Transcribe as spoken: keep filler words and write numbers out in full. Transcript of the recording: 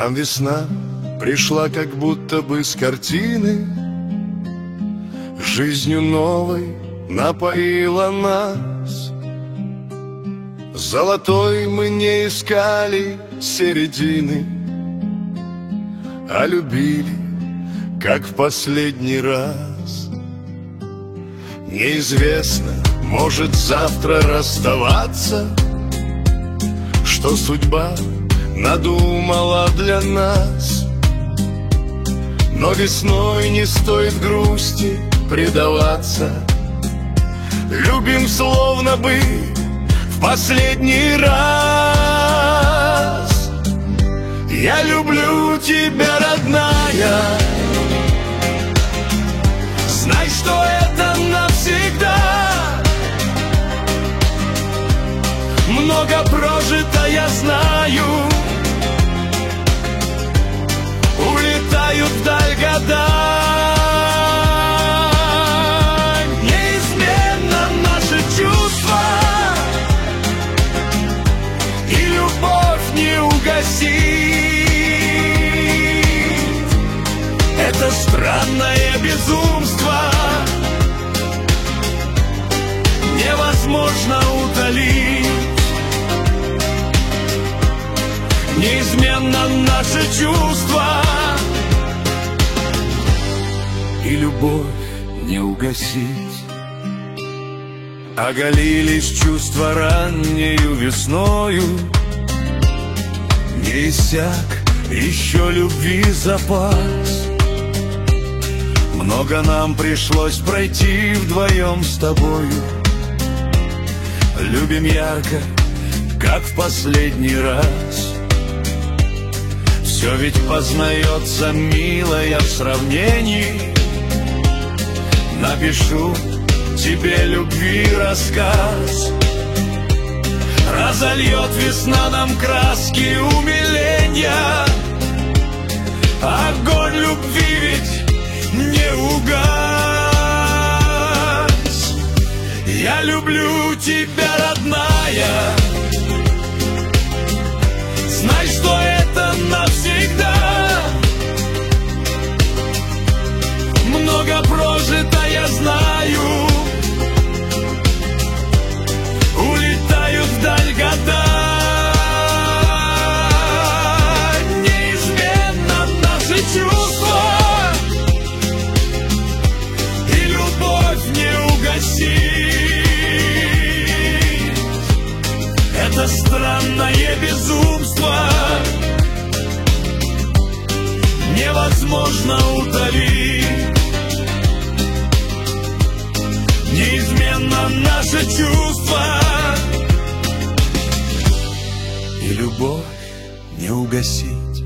нам весна пришла как будто бы с картины, жизнью новой напоила нас. Золотой мы не искали середины, а любили, как в последний раз. Неизвестно, может завтра расставаться, что судьба надумала для нас. Но весной не стоит грусти предаваться. Любим словно бы в последний раз. Я люблю тебя, родная. Знай, что это навсегда. Много прожито, я знаю. Улетают вдаль года. Неизменно наши чувства, и любовь не угасит. Это странное безумство невозможно утолить. Неизменно наши чувства, и любовь не угасить. Оголились чувства раннею весною, не иссяк еще любви запас. Много нам пришлось пройти вдвоем с тобою. Любим ярко, как в последний раз. Все ведь познается, милая, в сравнении. Напишу тебе любви рассказ. Разольет весна нам краски умиления. Огонь любви ведь не угас. Я люблю тебя, родная. Знай, что это навсегда. Много прожито, я знаю. Улетают вдаль года. Неизменно наши чувства, и любовь не угасит. Это странное безумство невозможно утолить. Неизменно наши чувства, и любовь не угасить.